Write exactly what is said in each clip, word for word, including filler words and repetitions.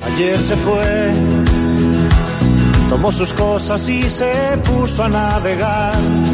Ayer se fue, tomó sus cosas y se puso a navegar.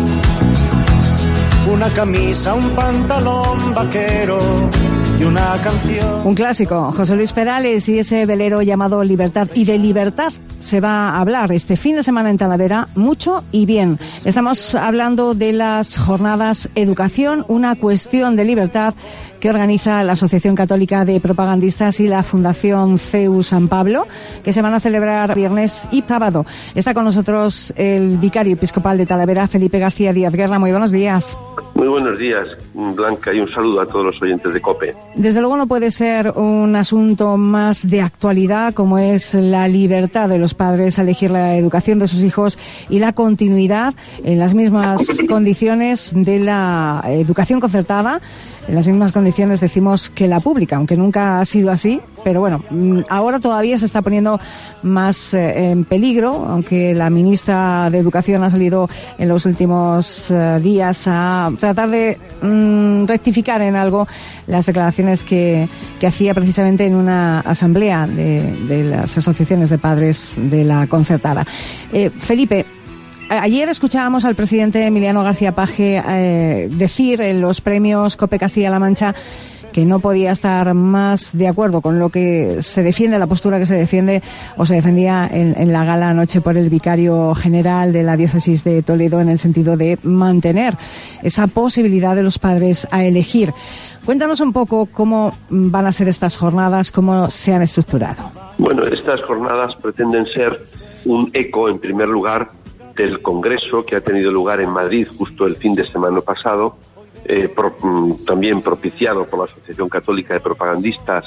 Una camisa, un pantalón vaquero y una canción. Un clásico, José Luis Perales y ese velero llamado Libertad. Y de libertad se va a hablar este fin de semana en Talavera, mucho y bien. Estamos hablando de las jornadas Educación, una cuestión de libertad que organiza la Asociación Católica de Propagandistas y la Fundación C E U San Pablo, que se van a celebrar viernes y sábado. Está con nosotros el vicario episcopal de Talavera, Felipe García Díaz Guerra. Muy buenos días. Muy buenos días, Blanca, y un saludo a todos los oyentes de COPE. Desde luego no puede ser un asunto más de actualidad como es la libertad de los padres a elegir la educación de sus hijos y la continuidad en las mismas condiciones de la educación concertada, en las mismas condiciones, decimos, que la pública, aunque nunca ha sido así, pero bueno, ahora todavía se está poniendo más eh, en peligro, aunque la ministra de Educación ha salido en los últimos eh, días a tratar de mm, rectificar en algo las declaraciones que, que hacía precisamente en una asamblea de, de las asociaciones de padres de la concertada. Eh, Felipe, ayer escuchábamos al presidente Emiliano García Paje eh, decir en los premios COPE Castilla-La Mancha que no podía estar más de acuerdo con lo que se defiende, la postura que se defiende o se defendía en, en la gala anoche por el vicario general de la diócesis de Toledo, en el sentido de mantener esa posibilidad de los padres a elegir. Cuéntanos un poco cómo van a ser estas jornadas, cómo se han estructurado. Bueno, estas jornadas pretenden ser un eco, en primer lugar, del congreso que ha tenido lugar en Madrid justo el fin de semana pasado, eh, pro, también propiciado por la Asociación Católica de Propagandistas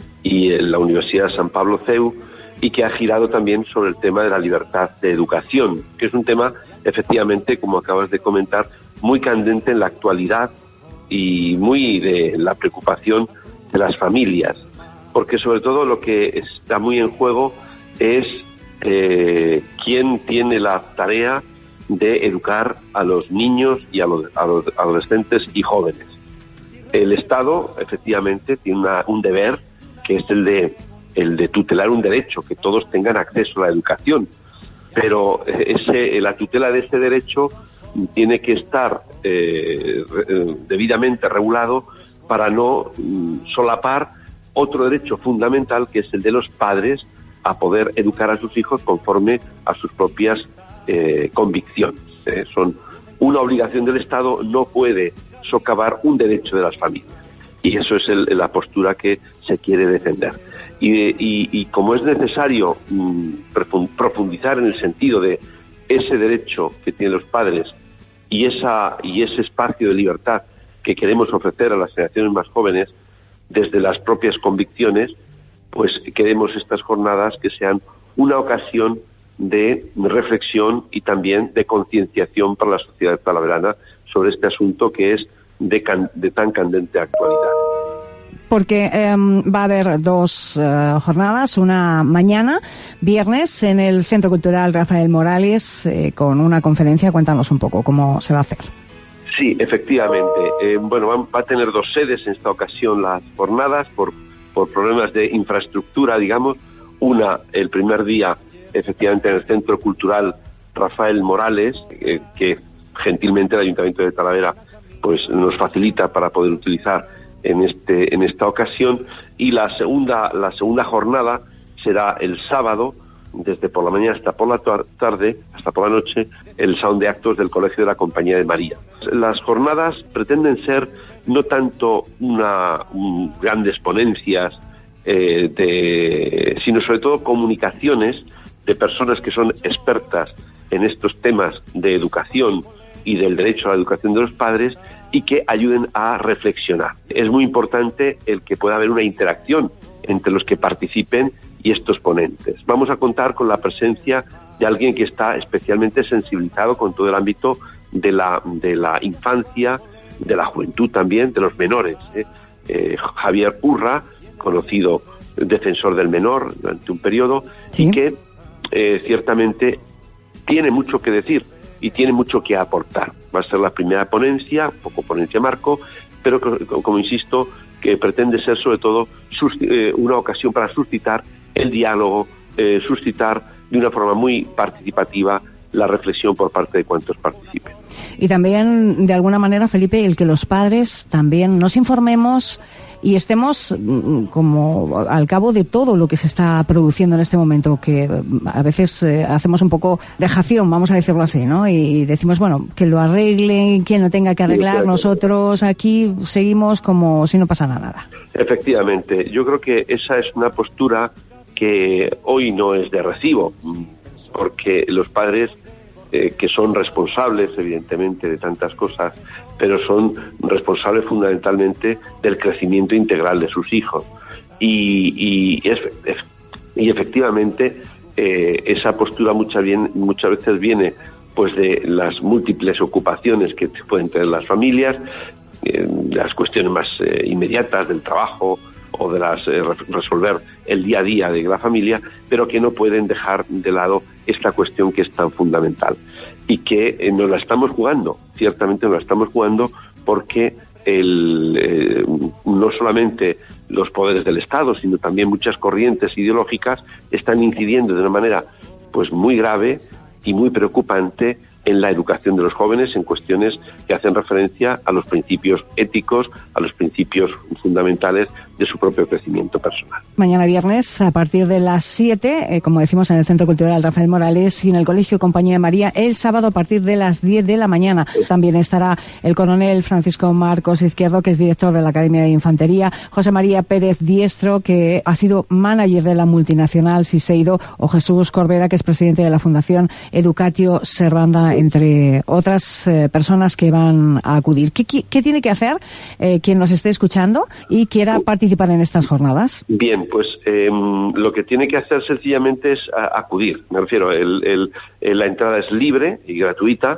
y eh, la Universidad San Pablo C E U, y que ha girado también sobre el tema de la libertad de educación, que es un tema, efectivamente, como acabas de comentar, muy candente en la actualidad y muy de la preocupación de las familias, porque sobre todo lo que está muy en juego es Eh, quién tiene la tarea de educar a los niños y a los, a los adolescentes y jóvenes. El Estado, efectivamente, tiene una, un deber, que es el de, el de tutelar un derecho, que todos tengan acceso a la educación, pero ese, la tutela de ese derecho tiene que estar eh, debidamente regulado para no mm, solapar otro derecho fundamental, que es el de los padres a poder educar a sus hijos conforme a sus propias eh, convicciones. ¿eh? Son una obligación del Estado, no puede socavar un derecho de las familias. Y eso es el, la postura que se quiere defender. Y, y, y como es necesario mmm, profundizar en el sentido de ese derecho que tienen los padres y, esa, y ese espacio de libertad que queremos ofrecer a las generaciones más jóvenes desde las propias convicciones, pues queremos estas jornadas que sean una ocasión de reflexión y también de concienciación para la sociedad talaverana sobre este asunto que es de, can, de tan candente actualidad. Porque eh, va a haber dos eh, jornadas, una mañana, viernes, en el Centro Cultural Rafael Morales, eh, con una conferencia. Cuéntanos un poco cómo se va a hacer. Sí, efectivamente. Eh, bueno, va, va a tener dos sedes en esta ocasión las jornadas, por por problemas de infraestructura, digamos. Una, el primer día, efectivamente, en el Centro Cultural Rafael Morales, eh, que gentilmente el Ayuntamiento de Talavera pues nos facilita para poder utilizar en este en esta ocasión, y la segunda la segunda jornada será el sábado, desde por la mañana hasta por la tarde, hasta por la noche, el salón de actos del Colegio de la Compañía de María. Las jornadas pretenden ser no tanto una un, grandes ponencias, eh, de, sino sobre todo comunicaciones de personas que son expertas en estos temas de educación y del derecho a la educación de los padres, y que ayuden a reflexionar. Es muy importante el que pueda haber una interacción entre los que participen y estos ponentes. Vamos a contar con la presencia de alguien que está especialmente sensibilizado con todo el ámbito de la, de la infancia, de la juventud también, de los menores. ¿eh? Eh, Javier Urra, conocido defensor del menor durante un periodo, ¿sí? Y que eh, ciertamente tiene mucho que decir y tiene mucho que aportar. Va a ser la primera ponencia, poco ponencia marco, pero como insisto, que pretende ser sobre todo eh, una ocasión para suscitar el diálogo, eh, suscitar de una forma muy participativa la reflexión por parte de cuantos participen. Y también, de alguna manera, Felipe, el que los padres también nos informemos y estemos como al cabo de todo lo que se está produciendo en este momento, que a veces eh, hacemos un poco dejación, vamos a decirlo así, ¿no? Y decimos, bueno, que lo arreglen, quien lo tenga que arreglar, nosotros aquí seguimos como si no pasara nada. Efectivamente, yo creo que esa es una postura que hoy no es de recibo, porque los padres eh, que son responsables evidentemente de tantas cosas, pero son responsables fundamentalmente del crecimiento integral de sus hijos y, y, es, es, y efectivamente eh, esa postura muchas, bien, muchas veces viene pues de las múltiples ocupaciones que pueden tener las familias, eh, las cuestiones más eh, inmediatas del trabajo o de las eh, resolver el día a día de la familia, pero que no pueden dejar de lado esta cuestión que es tan fundamental y que eh, nos la estamos jugando, ciertamente nos la estamos jugando porque el, eh, no solamente los poderes del Estado, sino también muchas corrientes ideológicas están incidiendo de una manera pues muy grave y muy preocupante en la educación de los jóvenes en cuestiones que hacen referencia a los principios éticos, a los principios fundamentales de su propio crecimiento personal. Mañana viernes, a partir de las siete, eh, como decimos, en el Centro Cultural Rafael Morales y en el Colegio Compañía de María, el sábado a partir de las diez de la mañana. También estará el coronel Francisco Marcos Izquierdo, que es director de la Academia de Infantería, José María Pérez Diestro, que ha sido manager de la multinacional Siseido, o Jesús Corbera, que es presidente de la Fundación Educatio Servanda, entre otras eh, personas que van a acudir. ¿Qué, qué, qué tiene que hacer eh, quien nos esté escuchando y quiera participar en estas jornadas? Bien, pues eh, lo que tiene que hacer sencillamente es a, acudir. Me refiero, el, el, el, la entrada es libre y gratuita,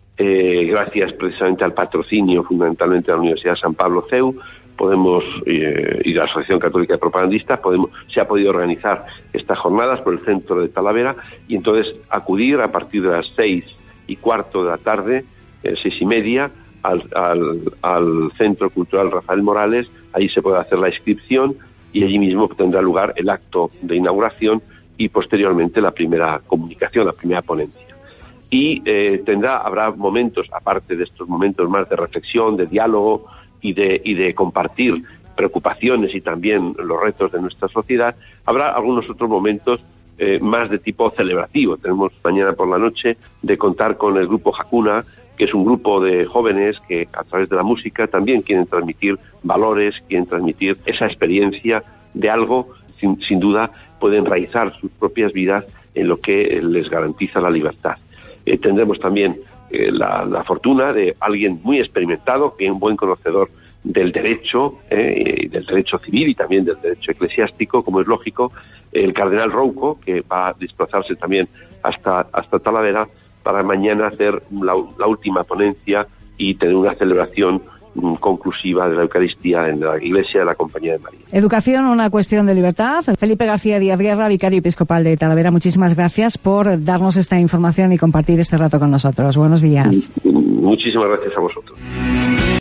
eh, gracias precisamente al patrocinio fundamentalmente de la Universidad San Pablo C E U. Podemos, eh, y la Asociación Católica de Propagandistas, podemos, se ha podido organizar estas jornadas por el centro de Talavera y entonces acudir a partir de las seis y cuarto de la tarde, eh, seis y media, al, al, al Centro Cultural Rafael Morales. Ahí se puede hacer la inscripción y allí mismo tendrá lugar el acto de inauguración y posteriormente la primera comunicación, la primera ponencia. Y eh, tendrá, habrá momentos, aparte de estos momentos más de reflexión, de diálogo y de, y de compartir preocupaciones y también los retos de nuestra sociedad, habrá algunos otros momentos Eh, más de tipo celebrativo. Tenemos mañana por la noche de contar con el grupo Hakuna, que es un grupo de jóvenes que a través de la música también quieren transmitir valores, quieren transmitir esa experiencia de algo, sin, sin duda, puede enraizar sus propias vidas en lo que les garantiza la libertad. Eh, tendremos también eh, la, la fortuna de alguien muy experimentado, que es un buen conocedor del derecho, eh, del derecho civil y también del derecho eclesiástico, como es lógico, el cardenal Rouco, que va a desplazarse también hasta, hasta Talavera para mañana hacer la, la última ponencia y tener una celebración mm, conclusiva de la Eucaristía en la Iglesia de la Compañía de María. Educación, una cuestión de libertad. Felipe García Díaz Guerra, vicario episcopal de Talavera, muchísimas gracias por darnos esta información y compartir este rato con nosotros. Buenos días. Muchísimas gracias a vosotros.